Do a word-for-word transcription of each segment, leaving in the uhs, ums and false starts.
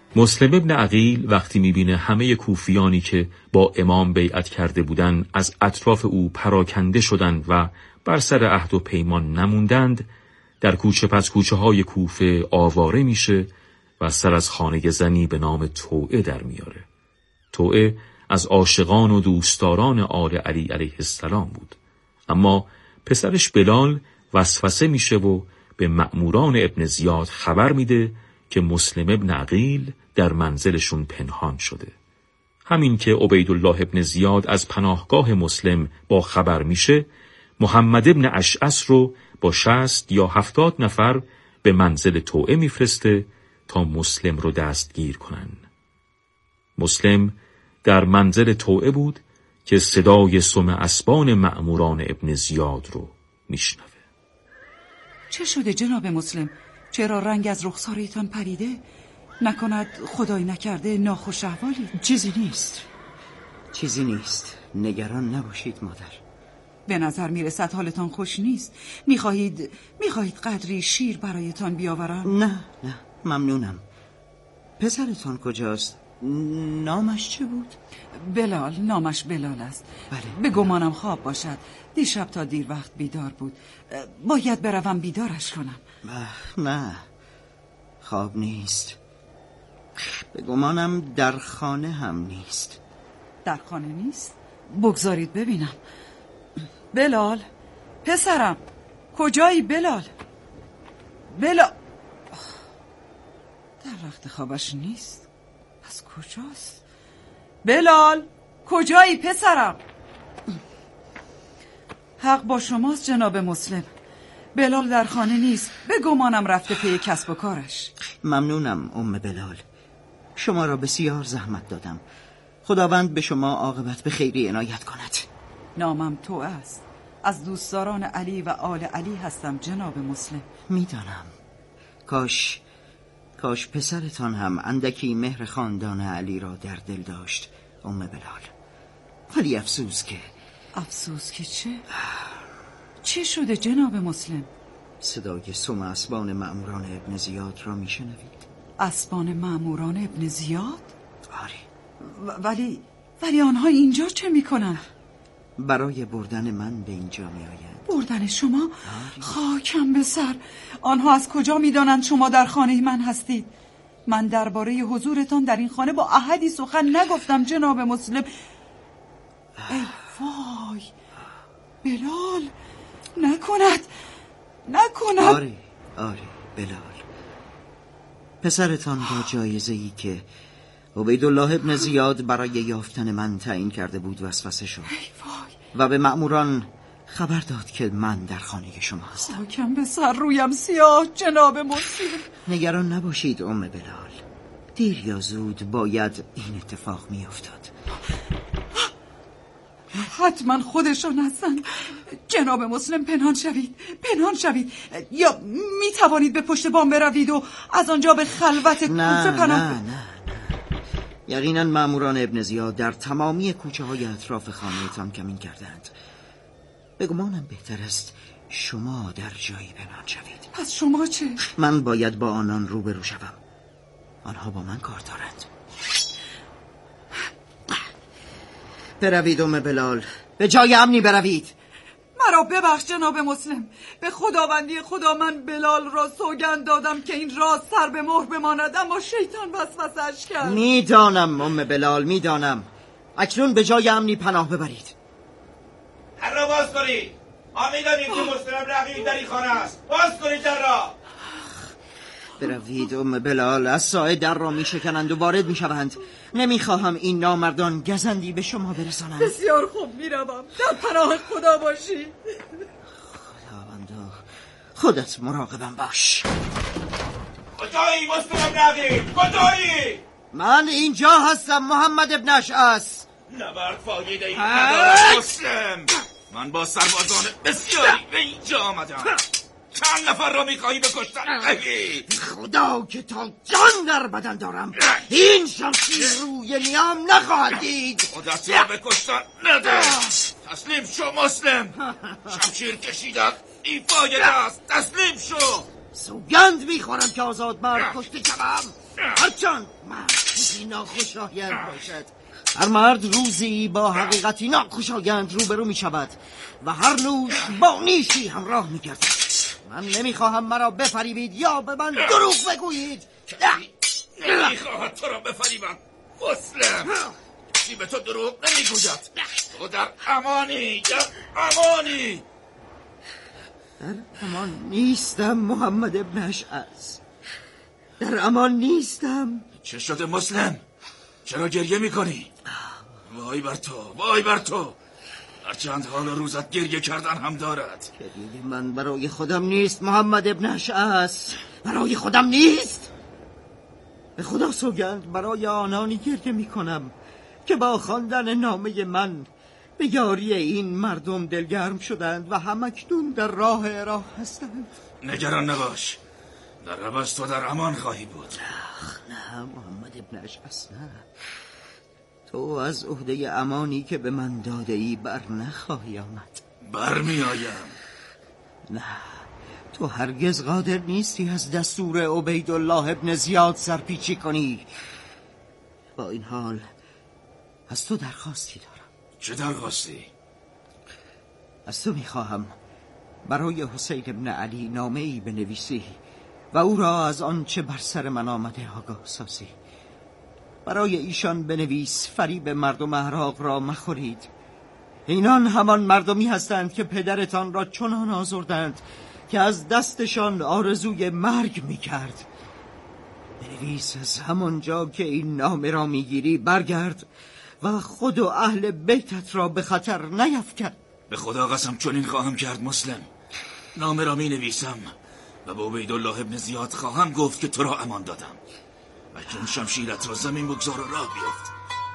مسلم ابن عقیل وقتی میبینه همه کوفیانی که با امام بیعت کرده بودن از اطراف او پراکنده شدن و بر سر عهد و پیمان نموندند، در کوچه پس کوچه های کوفه آواره میشه و سر از خانه زنی به نام توعه در میاره. توعه از عاشقان و دوستداران آل علی علیه السلام بود، اما پسرش بلال وسوسه میشه و به مأموران ابن زیاد خبر میده که مسلم ابن عقیل در منزلشون پنهان شده. همین که عبیدالله ابن زیاد از پناهگاه مسلم با خبر میشه، محمد ابن اشعث رو با شصت یا هفتاد نفر به منزل توعه میفرسته تا مسلم رو دستگیر کنن. مسلم در منزل توعه بود که صدای سم اسبان مأموران ابن زیاد رو میشنوه. چه شده جناب مسلم؟ چرا رنگ از رخسارتان پریده؟ نکند خدای نکرده ناخوش احوالی؟ چیزی نیست، چیزی نیست، نگران نباشید مادر. به نظر میرسد حالتان خوش نیست. میخواهید میخواهید قدری شیر برایتان بیاورم؟ نه نه ممنونم. پسرتان کجاست؟ نامش چه بود؟ بلال، نامش بلال است. بله. به گمانم خواب باشد. دیشب تا دیر وقت بیدار بود. باید بروم بیدارش کنم. نه خواب نیست. به گمانم در خانه هم نیست. در خانه نیست؟ بگذارید ببینم. بلال، پسرم، کجایی بلال؟ بلال در رخت خوابش نیست. پس کجاست؟ بلال، کجایی پسرم؟ حق با شماست جناب مسلم. بلال در خانه نیست. به گمانم رفته پی کسب و کارش. ممنونم ام بلال. شما را بسیار زحمت دادم. خداوند به شما عاقبت به خیری عنایت کند. نامم تو است. از دوستداران علی و آل علی هستم جناب مسلم. میدانم. کاش کاش پسرتان هم اندکی مهر خاندان علی را در دل داشت ام بلال. ولی افسوس که افسوس که چه؟ چه شده جناب مسلم؟ صدای سم اسبان مأموران ابن زیاد را میشنوید؟ اسبان مأموران ابن زیاد؟ آره. ولی ولی آنها اینجا چه میکنن؟ برای بردن من به اینجا میآیند. بردن شما؟ آره. خاکم به سر. آنها از کجا میدانند شما در خانه من هستید؟ من درباره حضورتان در این خانه با احدی سخن نگفتم جناب مسلم. ای وای، بلال، نکند نکند. آره آره بلال، پسرتان با جایزه‌ای که عبیدالله ابن زیاد برای یافتن من تعیین کرده بود وسوسه شد و به مأموران خبر داد که من در خانه شما هستم. خاکم به سر، رویم سیاه جناب مسلم. نگران نباشید ام بلال، دیر یا زود باید این اتفاق می افتاد. حتما خودشان هستن. جناب مسلم پنهان شوید، پنهان شوید، یا می توانید به پشت بام بروید و از آنجا به خلوت کوفه پناه. نه نه نه یقینا مأموران ابن زیاد در تمامی کوچه های اطراف خانه‌تان کمین کردند. به گمانم بهتر است شما در جایی پنهان شوید. پس شما چه؟ من باید با آنان روبرو شوم. آنها با من کار دارند. بروید ام بلال، به جای امنی بروید. مرا ببخش جناب مسلم. به خداوندی خدا من بلال را سوگند دادم که این راز سر به مهر بماند، اما شیطان وسوسه‌اش کرد. میدانم ام بلال، میدانم. اکنون به جای امنی پناه ببرید. در را باز کنید. ما میدانیم که مسلم رقیب در این خانه است. باز کنید در را. بروید ام بلال، از سایه در را می شکنند و وارد می شوند. نمیخواهم این نامردان گزندی به شما برسانند. بسیار خوب، میروم. در پناه خدا باشی. خداوندا، خودت مراقبم باش. کجایی مسلم رقیب؟ کجایی؟ من اینجا هستم محمد ابن اشعث. نبرد فایده ای ندارد مسلم. من با سربازان بسیاری به اینجا آمدم. چند نفر را میخواهی بکشتن؟ خدا که تا جان در بدن دارم این شمشیر روی نیام نخواهد دید. خودت را بکشتن نده. تسلیم شو مسلم. شمشیر کشیدن ایفای است. تسلیم شو. سوگند میخورم که آزاد مرد کشته شوم. هرچند مرد روزی ناخوشایند باشد، هر مرد روزی با حقیقتی ناخوشایند روبرو می شود و هر نوش با نیشی همراه می گردد. من نمیخواهم مرا بفریبید یا به من دروغ بگویید. نمیخواهد تو را بفریبم مسلم. کسی به تو دروغ نمیگوید. تو در امانی، در امانی. در امان نیستم محمد ابن اشعث، در امان نیستم. چه شده مسلم؟ چرا گریه میکنی؟ وای بر تو، وای بر تو. هرچند حال و روزت گریه کردن هم دارد. گریه من برای خودم نیست محمد ابن اشعث، برای خودم نیست. به خدا سوگند برای آنانی گریه میکنم که با خواندن نامه من به یاری این مردم دلگرم شدند و همکنون در راه عراق هستند. نگران نباش، در عوض تو در امان خواهی بود. اخ نه محمد ابن اشعث، نه. تو از عهده امانی که به من داده ای بر نخواهی آمد. بر می آیم. نه، تو هرگز قادر نیستی از دستور عبیدالله ابن زیاد سرپیچی کنی. با این حال از تو درخواستی دارم. چه درخواستی؟ از تو میخواهم برای حسین ابن علی نامه ای بنویسی و او را از آنچه بر سر من آمده آگاه سازی. برای ایشان بنویس فریب مردم عراق را مخورید. اینان همان مردمی هستند که پدرتان را چنان آزردند که از دستشان آرزوی مرگ میکرد. بنویس از همان جا که این نامه را میگیری برگرد و خود و اهل بیتت را به خطر نیفکن. به خدا قسم چنین خواهم کرد مسلم. نامه را می نویسم و به عبیدالله ابن زیاد خواهم گفت که تو را امان دادم. اکنون شمشیرت را زمین بگذار و راه بیفت.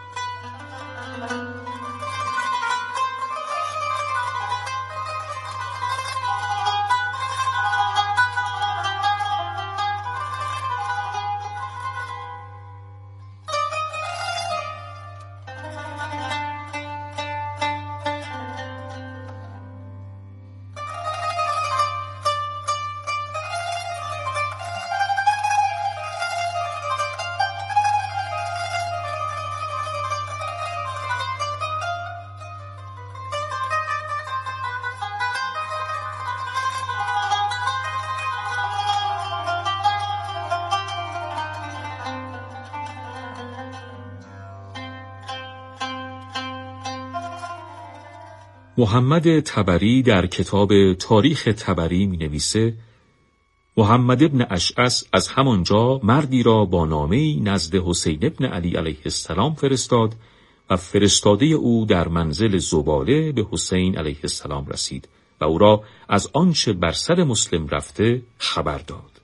محمد طبری در کتاب تاریخ طبری می نویسه محمد ابن اشعث از همانجا مردی را با نامه‌ای نزد حسین ابن علی علیه السلام فرستاد و فرستاده او در منزل زباله به حسین علیه السلام رسید و او را از آنچه بر سر مسلم رفته خبر داد.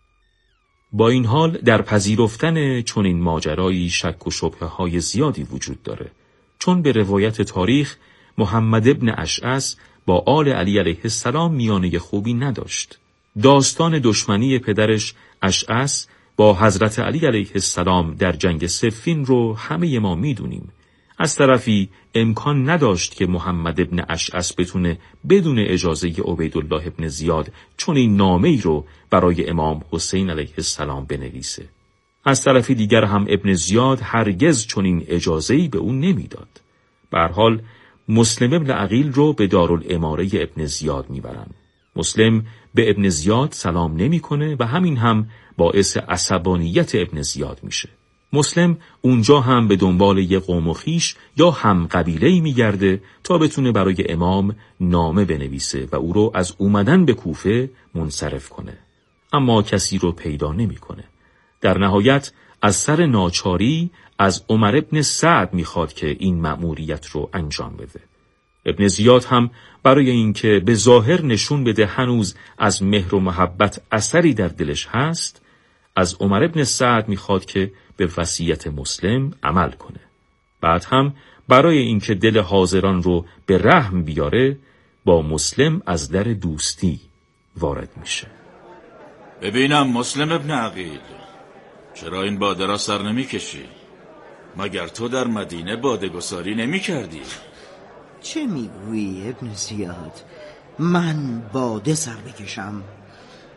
با این حال در پذیرفتن چنین ماجرایی شک و شبهه های زیادی وجود داره، چون به روایت تاریخ محمد ابن اشعث با آل علی علیه السلام میانه خوبی نداشت. داستان دشمنی پدرش اشعث با حضرت علی علیه السلام در جنگ صفین رو همه ما میدونیم. از طرفی امکان نداشت که محمد ابن اشعث بتونه بدون اجازه عبیدالله ابن زیاد چون این نامه‌ای رو برای امام حسین علیه السلام بنویسه. از طرفی دیگر هم ابن زیاد هرگز چون این اجازه‌ای به اون نمیداد. به هر حال مسلم ابن عقیل رو به دارالاماره ابن زیاد میبرن. مسلم به ابن زیاد سلام نمیکنه و همین هم باعث عصبانیت ابن زیاد میشه. مسلم اونجا هم به دنبال یه قوم و خویش یا هم قبیله‌ای میگرده تا بتونه برای امام نامه بنویسه و او رو از اومدن به کوفه منصرف کنه. اما کسی رو پیدا نمیکنه. در نهایت از سر ناچاری از عمر ابن سعد میخواد که این مأموریت رو انجام بده. ابن زیاد هم برای اینکه به ظاهر نشون بده هنوز از مهر و محبت اثری در دلش هست، از عمر ابن سعد میخواد که به وصیت مسلم عمل کنه. بعد هم برای اینکه دل حاضران رو به رحم بیاره، با مسلم از در دوستی وارد میشه. ببینم مسلم ابن عقیل، چرا این باده را سر نمی کشی؟ مگر تو در مدینه باده گساری نمی کردی؟ چه میگویی ابن زیاد؟ من باده سر بکشم؟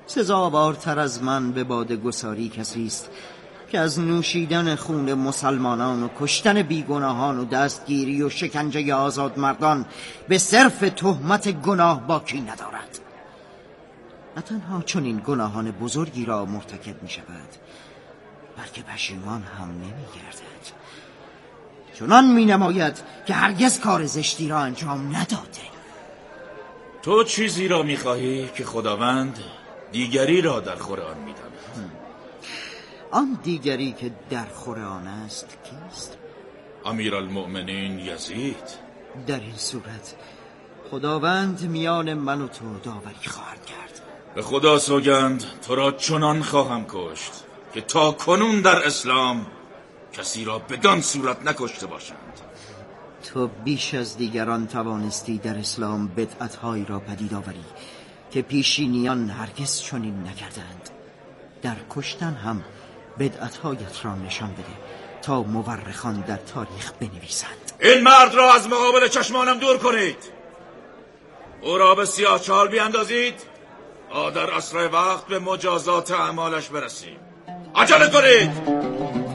سزاوارتر از من به باده گساری کسی است که از نوشیدن خون مسلمانان و کشتن بیگناهان و دستگیری و شکنجه آزاد مردان به صرف تهمت گناه باکی ندارد. نه تنها چون این گناهان بزرگی را مرتکب می شود، بلکه پشیمان هم نمی گردد. چنان می نماید که هرگز کار زشتی را انجام نداده. تو چیزی را می خواهی که خداوند دیگری را در خور آن می داند. آن دیگری که در خور آن است کیست؟ امیرالمؤمنین یزید. در این صورت خداوند میان من و تو داوری خواهد کرد. به خدا سوگند تو را چنان خواهم کشت که تا کنون در اسلام کسی را بدان صورت نکشته باشند. تو بیش از دیگران توانستی در اسلام بدعت‌هایی را پدید آوری که پیشینیان هرگز چنین نکردند. در کشتن هم بدعت‌هایت را نشان بده تا مورخان در تاریخ بنویسند. این مرد را از مقابل چشمانم دور کنید. او را به سیاه چال بیاندازید تا در اسرع وقت به مجازات اعمالش برسیم. عجله کنید.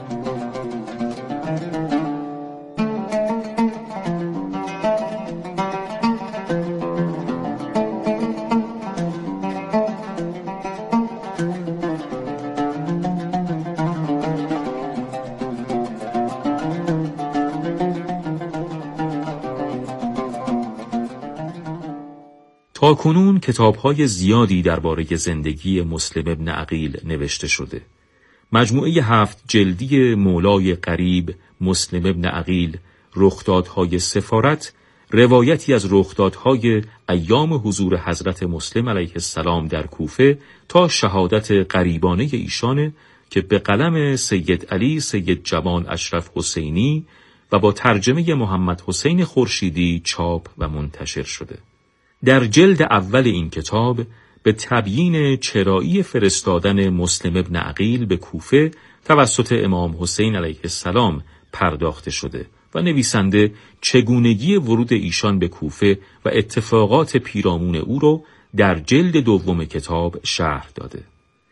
تا کنون کتاب‌های زیادی درباره زندگی مسلم ابن عقیل نوشته شده. مجموعه هفت جلدی مولای قریب مسلم ابن عقیل، رخدادهای سفارت، روایتی از رخدادهای ایام حضور حضرت مسلم علیه السلام در کوفه تا شهادت قریبانه ایشان که به قلم سید علی سید جوان اشرف حسینی و با ترجمه محمد حسین خورشیدی چاپ و منتشر شده. در جلد اول این کتاب به تبیین چرایی فرستادن مسلم ابن عقیل به کوفه توسط امام حسین علیه السلام پرداخته شده و نویسنده چگونگی ورود ایشان به کوفه و اتفاقات پیرامون او رو در جلد دوم کتاب شرح داده.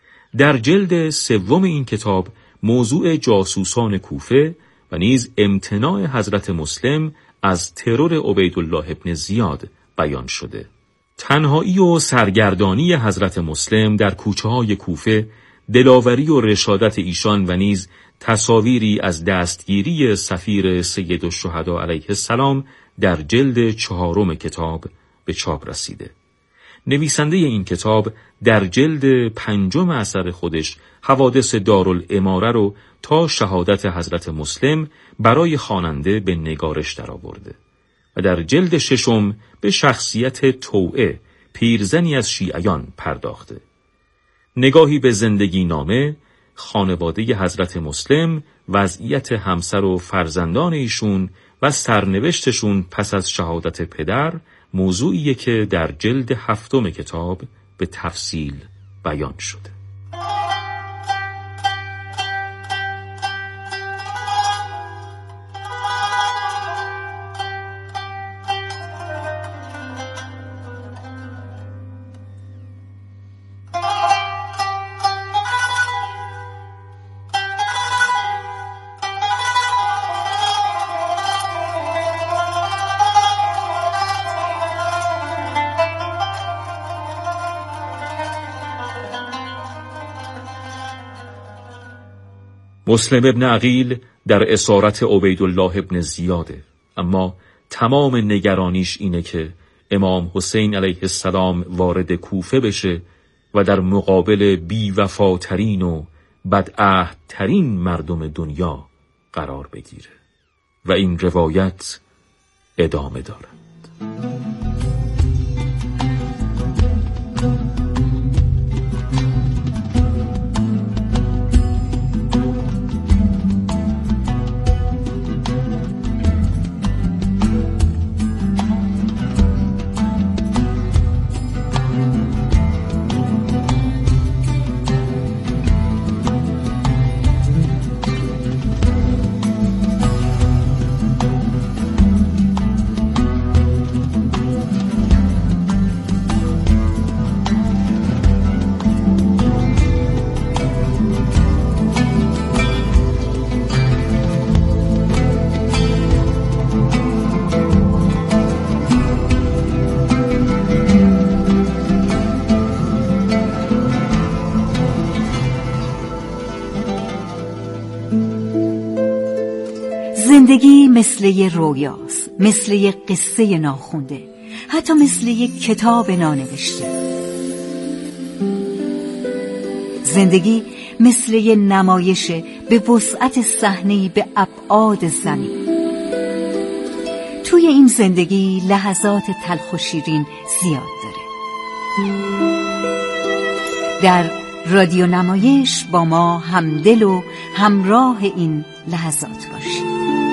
در جلد سوم این کتاب موضوع جاسوسان کوفه و نیز امتناع حضرت مسلم از ترور عبیدالله ابن زیاد بیان شده. تنهایی و سرگردانی حضرت مسلم در کوچه های کوفه، دلاوری و رشادت ایشان و نیز تصاویری از دستگیری سفیر سید الشهدا علیه السلام در جلد چهارم کتاب به چاپ رسیده. نویسنده این کتاب در جلد پنجم اثر خودش حوادث دارالاماره رو تا شهادت حضرت مسلم برای خواننده به نگارش درآورده و در جلد ششم به شخصیت توعه، پیرزنی از شیعیان پرداخته. نگاهی به زندگی نامه، خانواده حضرت مسلم، وضعیت همسر و فرزندان ایشون و سرنوشتشون پس از شهادت پدر، موضوعیه که در جلد هفتم کتاب به تفصیل بیان شده. مسلم ابن عقیل در اسارت عبیدالله ابن زیاده، اما تمام نگرانیش اینه که امام حسین علیه السلام وارد کوفه بشه و در مقابل بی‌وفاترین و بدعهدترین مردم دنیا قرار بگیره و این روایت ادامه داره. زندگی مثل یه رویاست، مثل یه قصه ناخونده، حتی مثل یه کتاب نانوشته. زندگی مثل یه نمایشه به وسعت صحنه‌ای به ابعاد زمین. توی این زندگی لحظات تلخ و شیرین زیاد داره. در رادیو نمایش با ما همدل و همراه این لحظات باشید.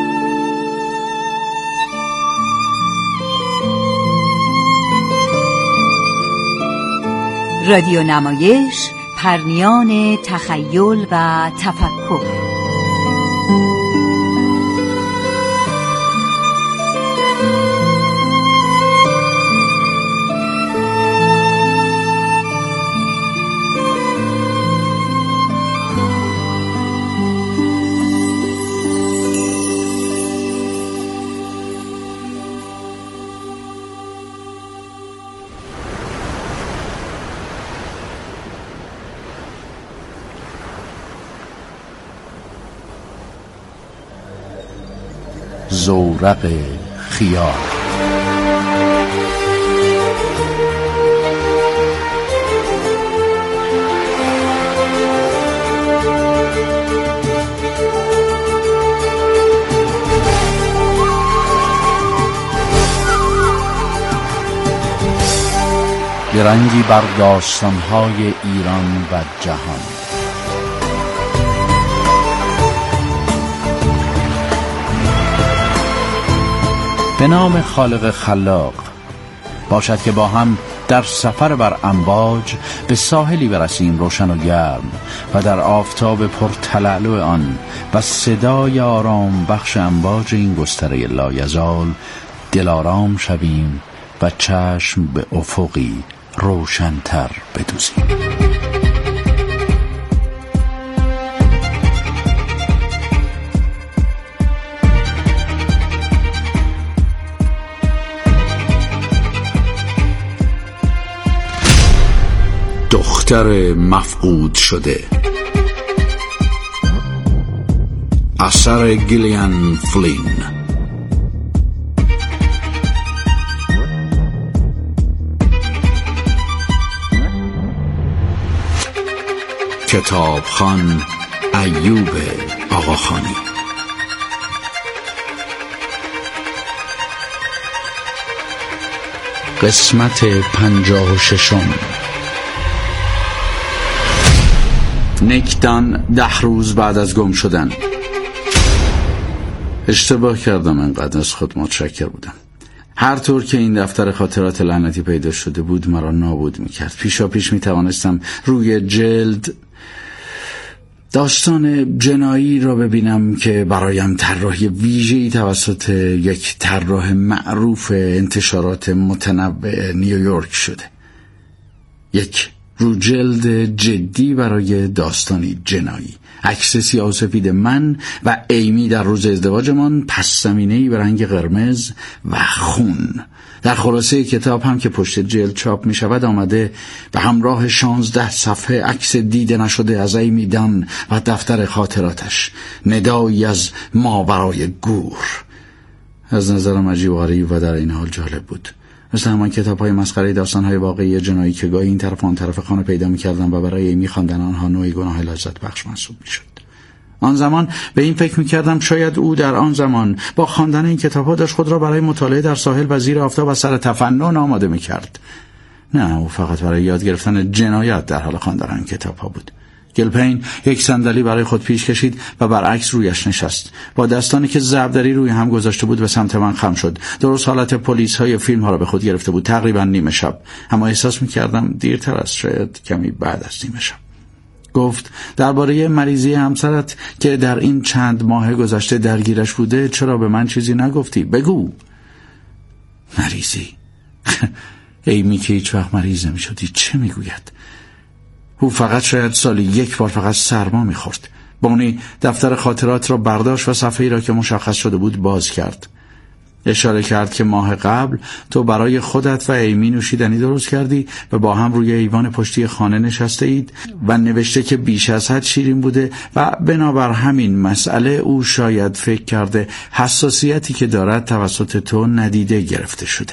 رادیو نمایش، پرنیان تخیل و تفکر. زورق خیال. درنگی بر داستان‌های ایران و جهان. به نام خالق خلاق. باشد که با هم در سفر بر امواج به ساحلی برسیم روشن و گرم و در آفتاب پرتلالو آن و صدای آرام بخش امواج این گستره لایزال دلارام شویم و چشم به افقی روشن‌تر بدوزیم. دختر مفقود شده، اثر گیلیان فلین. کتابخوان ایوب آقاخانی. قسمت پنجاه و ششم. نیکدان ده روز بعد از گم شدن. اشتباه کردم، انقدر از خود متشکر بودم. هر طور که این دفتر خاطرات لعنتی پیدا شده بود مرا نابود میکرد. پیشا پیش میتوانستم روی جلد داستان جنایی را ببینم که برایم طراحی ویژه‌ای توسط یک طراح معروف انتشارات متنوع نیویورک شده. یک رو جلد جدی برای داستانی جنایی. عکس سیاه‌وسفید من و ایمی در روز ازدواجمان، پس زمینه‌ای به رنگ قرمز و خون. در خلاصه کتاب هم که پشت جلد چاپ می شود آمده به همراه شانزده صفحه عکس دیده نشده از ایمی دان و دفتر خاطراتش، ندایی از ماورای گور. از نظرم عجیب و غریب و در این حال جالب بود. مثل همان کتاب های مسخره داستان های واقعی جنایی که گاهی این طرف آن طرف خانه پیدا می کردم و برای ایمی خواندن آنها نوعی گناه لذت بخش محسوب می شد. آن زمان به این فکر می کردم شاید او در آن زمان با خواندن این کتاب ها داشت خود را برای مطالعه در ساحل و زیر آفتاب و سر تفنن آماده می کرد. نه، او فقط برای یاد گرفتن جنایت در حال خواندن این کتاب ها بود. گلپین یک صندلی برای خود پیش کشید و برعکس رویش نشست. با دستانی که ضربدری روی هم گذاشته بود به سمت من خم شد. درست حالت پلیس های فیلم ها را به خود گرفته بود. تقریبا نیمه شب، اما احساس می کردم دیرتر است، شاید کمی بعد از نیمه شب. گفت درباره مریضی همسرت که در این چند ماه گذشته درگیرش بوده چرا به من چیزی نگفتی؟ بگو. مریضی؟ ایمی که هیچ وقت مریض نمی شدی چه می گوید؟ او فقط شاید سالی یک بار فقط سرما می خورد. بونی دفتر خاطرات را برداشت و صفحه‌ای را که مشخص شده بود باز کرد. اشاره کرد که ماه قبل تو برای خودت و ایمی نوشیدنی درست کردی و با هم روی ایوان پشتی خانه نشسته اید و نوشته که بیش از حد شیرین بوده و بنابر همین مسئله او شاید فکر کرده حساسیتی که دارد توسط تو ندیده گرفته شده.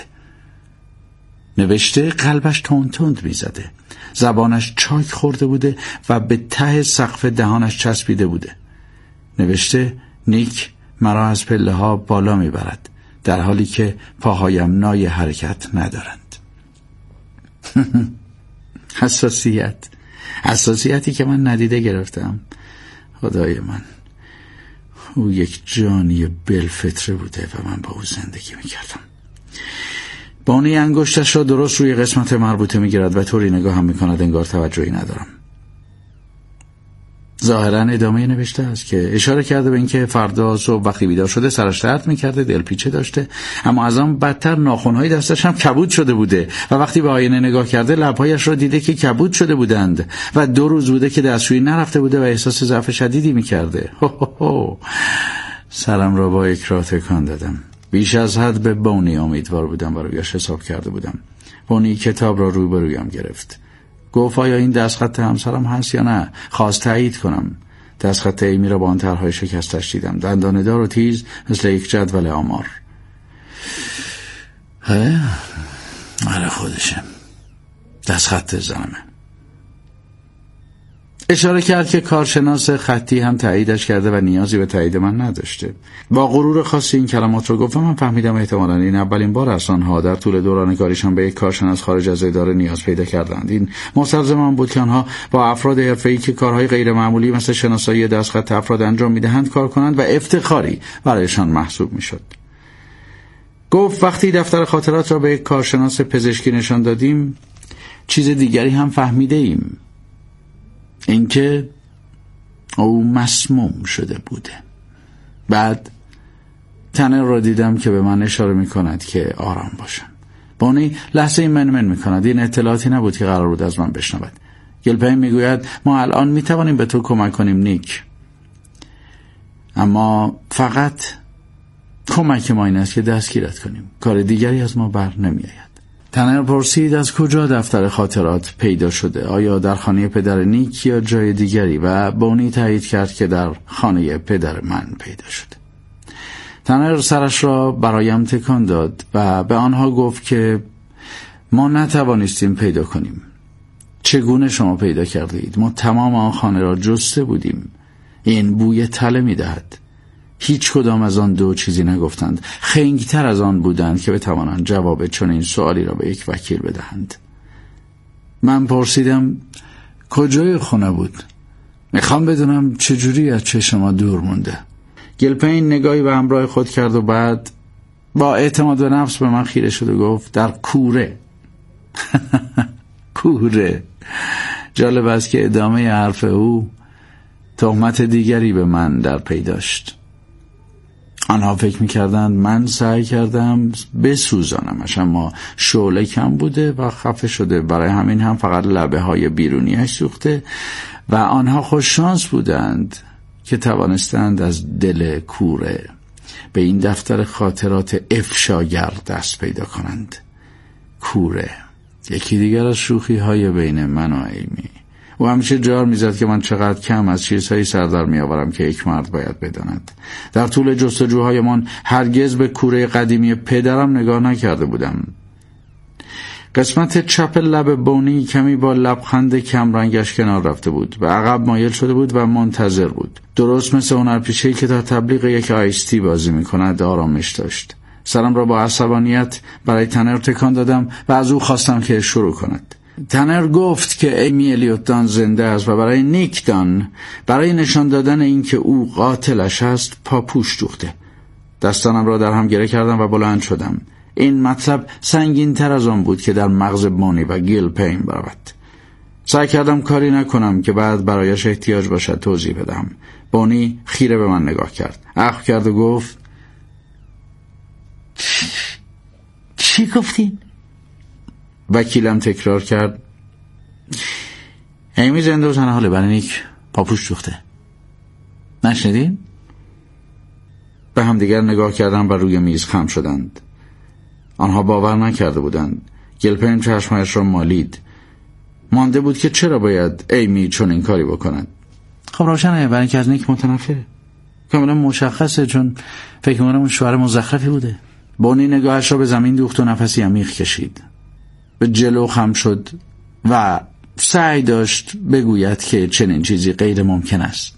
نوشته قلبش تند تند میزده، زبانش چاک خورده بوده و به ته سقف دهانش چسبیده بوده. نوشته نیک مرا از پله ها بالا میبرد در حالی که پاهایم نای حرکت ندارند. حساسیت حساسیتی که من ندیده گرفتم. خدای من، او یک جانی بالفطره بوده و من با او زندگی میکردم. بانی انگشتش را درست روی قسمت مربوطه میگیرد و طوری نگاه هم میکند انگار توجهی ندارم. ظاهرا ادامه نوشته است که اشاره کرده به اینکه فردا صبح وقتی بیدار شده سرش درد میکرده، دلپیچه داشته، اما از آن بدتر ناخن‌های دستش هم کبود شده بوده و وقتی به آینه نگاه کرده لب‌هایش را دیده که کبود شده بودند و دو روز بوده که دستشویی نرفته بوده و احساس ضعف شدیدی میکرده. هو هو هو. سرم را با اکراه تکان دادم. بیش از حد به بونی امیدوار بودم و رویش حساب کرده بودم. بونی کتاب را روبرویم گرفت. گفت آیا این دستخط همسرم هست یا نه؟ خواست تایید کنم. دستخط ایمی را با آن طرح‌های شکستش دیدم، دندانه‌دار و تیز مثل یک جدول آمار. آره خودشه، دستخط زنمه. اشاره کرد که کارشناس خطی هم تاییدش کرده و نیازی به تایید من نداشته. با غرور خاصی این کلمات رو گفت و من فهمیدم احتمالاً این اولین بار است آنها در طول دوران کارشان به یک کارشناس خارج از اداره نیاز پیدا کردند. این مستلزم آن بود که آنها با افراد حرفه‌ای که کارهای غیر معمولی مثل شناسایی دستخط افراد انجام میدهند کار کنند و افتخاری برایشان محسوب میشد. گفت وقتی دفتر خاطرات را به یک کارشناس پزشکی نشان دادیم چیز دیگری هم فهمیده ایم، اینکه او مسموم شده بوده. بعد تنر را دیدم که به من اشاره می کند که آرام باشم. بانی لحظه من من می کند. این اطلاعاتی نبود که قرار بود از من بشنود. گلپین می گوید ما الان می توانیم به تو کمک کنیم نیک، اما فقط کمک ما این است که دستگیرت کنیم. کار دیگری از ما بر نمی آید. تنر پرسید از کجا دفتر خاطرات پیدا شده، آیا در خانه پدر نیک یا جای دیگری، و بونی تایید کرد که در خانه پدر من پیدا شده. تنر سرش را برایم تکان داد و به آنها گفت که ما نتوانستیم پیدا کنیم. چگونه شما پیدا کرده اید؟ ما تمام آن خانه را جسته بودیم. این بوی تله می دهد. هیچ کدام از آن دو چیزی نگفتند. خنگتر از آن بودند که بتوانند جواب چنین سوالی را به یک وکیل بدهند. من پرسیدم کجای خونه بود؟ میخوام بدونم چجوری از چشم ما دور مونده. گلپین نگاهی به همراه خود کرد و بعد با اعتماد به نفس به من خیره شد و گفت در کوره. کوره. جالب است که ادامه حرف او تهمت دیگری به من در پی داشت. آنها فکر می‌کردند من سعی کردم بسوزانمش، اما شعله کم بوده و خفه شده، برای همین هم فقط لبه های بیرونیش سوخته و آنها خوش شانس بودند که توانستند از دل کوره به این دفتر خاطرات افشاگر دست پیدا کنند. کوره یکی دیگر از شوخی های بین من و ایمی. او همیشه جار میزد که من چقدر کم از چیزهایی سر در میآورم که یک مرد باید بداند. در طول جستجوهایمان هرگز به کوره قدیمی پدرم نگاه نکرده بودم. قسمت چپ لب بونی کمی با لبخند کم رنگش کنار رفته بود و عقب مایل شده بود و منتظر بود. درست مثل هنرپیشه‌ای که تا تبلیغ یک آیستی بازی میکند آرامش داشت. سرم را با عصبانیت برای تنر تکان دادم و از او خواستم که شروع کند. تنر گفت که ایمی الیوت دان زنده است و برای نیک دان، برای نشان دادن این که او قاتلش است، پاپوش دوخته. دستانم را در هم گره کردم و بلند شدم. این مطلب سنگین تر از آن بود که در مغز بونی و گلپین برود. سعی کردم کاری نکنم که بعد برایش احتیاج باشد توضیح بدم. بونی خیره به من نگاه کرد، اخم کرد و گفت چی گفتین؟ وکیلم تکرار کرد ایمی زنده و تنها حاله، برای نیک پاپوش دوخته. نشنیدین؟ به همدیگر نگاه کردند و روی میز خم شدند. آنها باور نکرده بودند. گلپین چشمایش را مالید. مانده بود که چرا باید ایمی چون این کاری بکند. خب روشنه، برای اینکه از نیک متنفره. کاملا مشخصه، چون فکر می‌کنم اون شوهر مزخرفی بوده. بونی نگاهش را به زمین دوخت و نفسی عمیق کشید. به جلو خم شد و سعی داشت بگوید که چنین چیزی غیر ممکن است.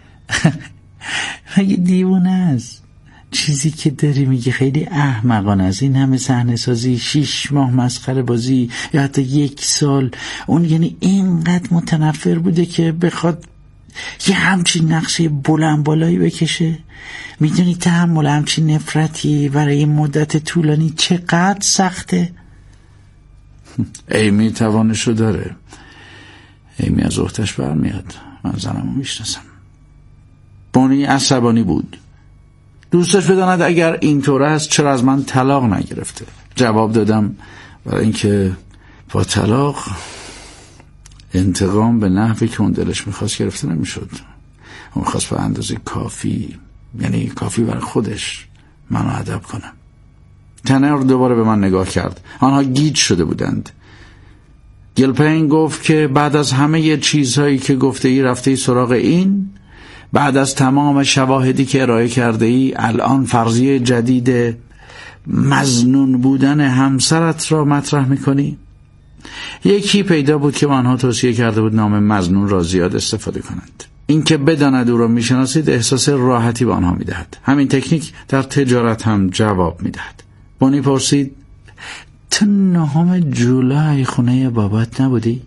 مگه دیوانه است؟ چیزی که داری میگه خیلی احمقانه است. این همه صحنه سازی، شیش ماه مسخره بازی یا حتی یک سال، اون یعنی اینقدر متنفر بوده که بخواد یه همچین نقشه بلند بالایی بکشه؟ میدونی تحمل همچین نفرتی برای مدت طولانی چقدر سخته؟ ایمی توانشو داره. ایمی از اختش برمیاد. من زنمو میشناسم. بونی عصبانی بود. دوستش بداند اگر اینطور است چرا از من طلاق نگرفته. جواب دادم برای اینکه با طلاق انتقام به نحوی که اون دلش میخواست گرفته نمیشد. اون میخواست به اندازه کافی، یعنی کافی برای خودش، منو ادب کنم. تنر دوباره به من نگاه کرد. آنها گیج شده بودند. گلپین گفت که بعد از همه چیزهایی که گفته ای رفته ای سراغ این، بعد از تمام شواهدی که ارائه کرده ای، الان فرضیه جدید مظنون بودن همسرت را مطرح میکنی؟ یکی پیدا بود که آنها توصیه کرده بود نام مظنون را زیاد استفاده کنند. این که بداند او را میشناسید احساس راحتی به آنها میدهد. همین تکنیک در تجارت هم جواب میدهد. بونی پرسید تو نهم جولای خونه بابات نبودی؟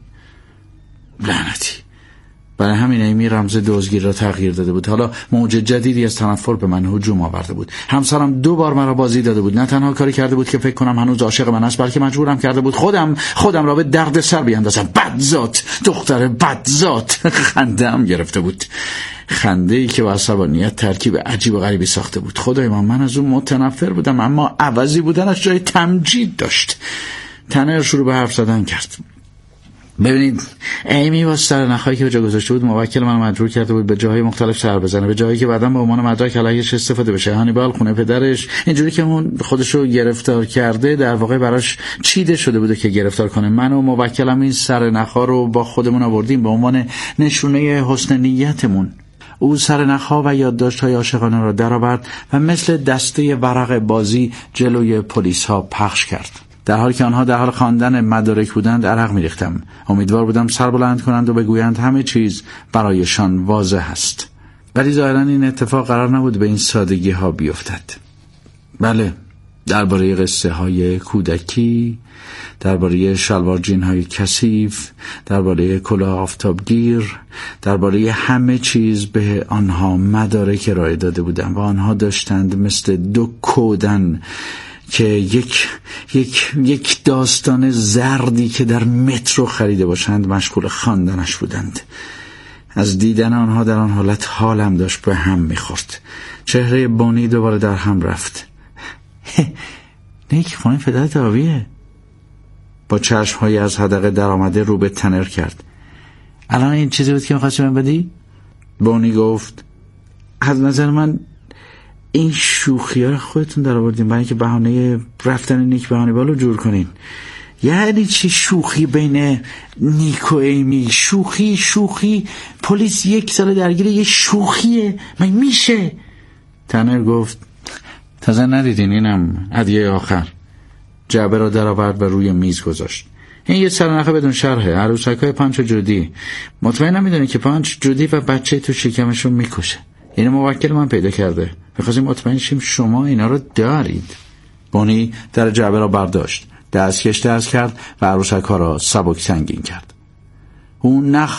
لعنتی. برای همین ایمی رمز دزدگیر را تغییر داده بود. حالا موج جدیدی از تنفر به من هجوم آورده بود. همسرم دو بار مرا بازی داده بود. نه تنها کاری کرده بود که فکر کنم هنوز عاشق من است، بلکه مجبورم کرده بود خودم خودم را به درد سر بیاندازم. بدذات، دختر بدذات. خنده‌ام گرفته بود. خنده‌ای که با عصبانیت ترکیب عجیب و غریبی ساخته بود. خدای من، من از اون متنفر بودم، اما عوضی بودنش جای تمجید داشت. تنر شروع به حرف زدن کرد. ببینید، ایمی با سرنخایی که به جا گذاشته بود موکل من مجبور کرده بود به جاهای مختلف سر بزنه، به جایی که بعداً به عنوان مدرک علیهش استفاده بشه. هانیبال خونه پدرش اینجوری که اون خودشو گرفتار کرده در واقع براش چیده شده بوده که گرفتار کنه. من و موکلم این سرنخا رو با خودمون آوردیم به عنوان نشونه حسن نیتمون. او سرنخها و یادداشت‌های عاشقانه را درآورد و مثل دسته ورق بازی جلوی پلیس‌ها پخش کرد. در حالی که آنها در حال خواندن مدارک بودند عرق می‌ریختم. امیدوار بودم سر بلند کنند و بگویند همه چیز برایشان واضح است. ولی ظاهراً این اتفاق قرار نبود به این سادگی ها بیفتد. بله، درباره قصه های کودکی، درباره شلوار جین های کثیف، درباره کلاه آفتابگیر، درباره همه چیز به آنها مدارک ارائه داده بودم و آنها داشتند مثل دو کودن که یک یک یک داستان زردی که در مترو خریده باشند مشغول خواندنش بودند. از دیدن آنها در آن حالت حالم داشت به هم میخورد. چهره بونی دوباره در هم رفت. نیک خونه پدرت آبیه. با چشم‌های از حدقه در آمده رو به تنر کرد. الان این چیزی بود که می‌خواستی من بدی؟ بونی گفت از نظر من این شوخی‌ها رو خودتون در آوردین برای اینکه بهانه رفتن نیک به هانیبال رو جور کنین. یعنی چی شوخی بین نیک و ایمی؟ شوخی شوخی پلیس یک سال درگیر یه شوخیه؟ من میشه؟ تنر گفت تازه ندیدین اینم هدیه آخر. جعبه را در آورد و روی میز گذاشت. این یه سرنخه بدون شرحه، عروسک‌های پانچ و جودی. مطمئن نمیدونی که پانچ جودی و بچه تو شکمشو میکشه. این موکل من پیدا کرده. می‌خواستیم مطمئن شیم شما اینا رو دارید. بونی در جعبه را برداشت، دستکش دست کرد و عروسک‌ها را سبک سنگین کرد. اون نخ